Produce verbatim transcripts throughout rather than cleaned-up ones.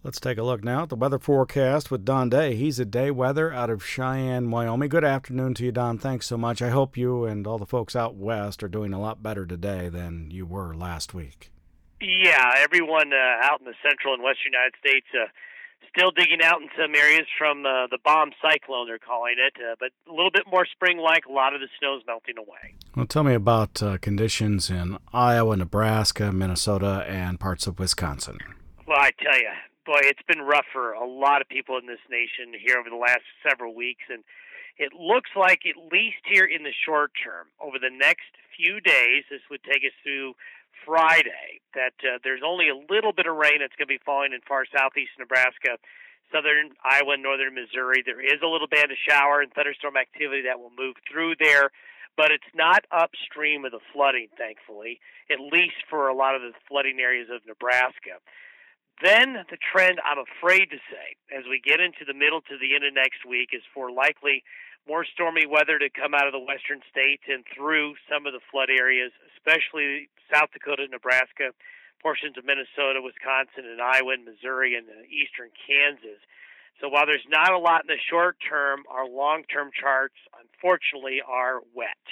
Let's take a look now at the weather forecast with Don Day. He's at Day Weather out of Cheyenne, Wyoming. Good afternoon to you, Don. Thanks so much. I hope you and all the folks out west are doing a lot better today than you were last week. Yeah, everyone uh, out in the central and western United States uh, still digging out in some areas from uh, the bomb cyclone, they're calling it, uh, but a little bit more spring-like. A lot of the snow's melting away. Well, tell me about uh, conditions in Iowa, Nebraska, Minnesota, and parts of Wisconsin. Well, I tell you, boy, it's been rough for a lot of people in this nation here over the last several weeks, and it looks like, at least here in the short term, over the next few days, this would take us through Friday, that uh, there's only a little bit of rain that's going to be falling in far southeast Nebraska, southern Iowa, northern Missouri. There is a little band of shower and thunderstorm activity that will move through there, but it's not upstream of the flooding, thankfully, at least for a lot of the flooding areas of Nebraska. Then the trend, I'm afraid to say, as we get into the middle to the end of next week, is for likely more stormy weather to come out of the western states and through some of the flood areas, especially South Dakota, Nebraska, portions of Minnesota, Wisconsin, and Iowa, and Missouri, and uh, eastern Kansas. So while there's not a lot in the short term, our long-term charts, unfortunately, are wet.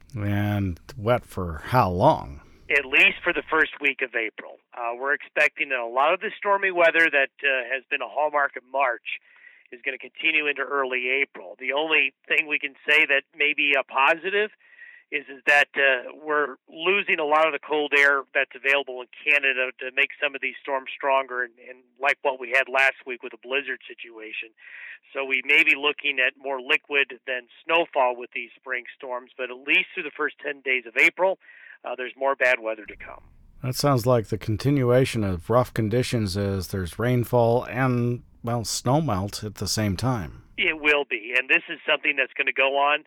And wet for how long? At least for the first week of April. Uh, we're expecting that a lot of the stormy weather that uh, has been a hallmark of March is going to continue into early April. The only thing we can say that may be a positive is, is that uh, we're losing a lot of the cold air that's available in Canada to make some of these storms stronger, and, and like what we had last week with the blizzard situation. So we may be looking at more liquid than snowfall with these spring storms, but at least through the first ten days of April, uh, there's more bad weather to come. That sounds like the continuation of rough conditions as there's rainfall and, well, snow melt at the same time. It will be, and this is something that's going to go on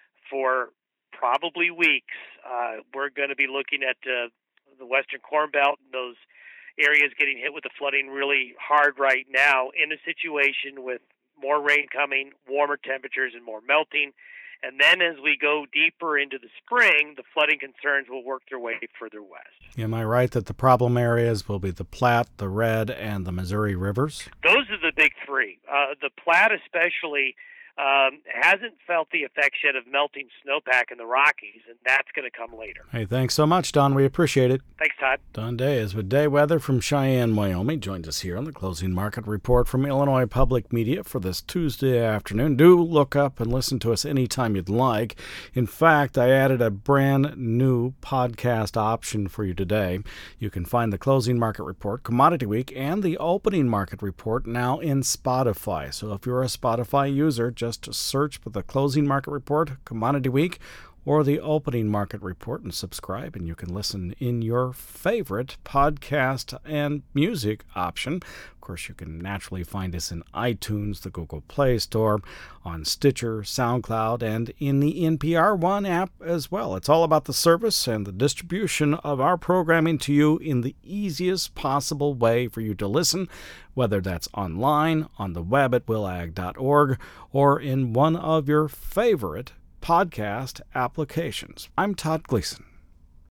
for probably weeks. Uh, we're going to be looking at uh, the Western Corn Belt and those areas getting hit with the flooding really hard right now, in a situation with more rain coming, warmer temperatures, and more melting. And then as we go deeper into the spring, the flooding concerns will work their way further west. Am I right that the problem areas will be the Platte, the Red, and the Missouri rivers? Those are the big three. Uh, the Platte especially um, hasn't felt the effects yet of melting snowpack in the Rockies, and that's going to come later. Hey, thanks so much, Don. We appreciate it. Thanks, Todd. Don Day is with Day Weather from Cheyenne, Wyoming. Joined us here on the Closing Market Report from Illinois Public Media for this Tuesday afternoon. Do look up and listen to us anytime you'd like. In fact, I added a brand new podcast option for you today. You can find the Closing Market Report, Commodity Week, and the Opening Market Report now in Spotify. So if you're a Spotify user, just Just search for the Closing Market Report, Commodity Week, or the Opening Market Report and subscribe, and you can listen in your favorite podcast and music option. Of course, you can naturally find us in iTunes, the Google Play Store, on Stitcher, SoundCloud, and in the N P R One app as well. It's all about the service and the distribution of our programming to you in the easiest possible way for you to listen, whether that's online, on the web at will ag dot org, or in one of your favorite podcast applications. I'm Todd Gleason.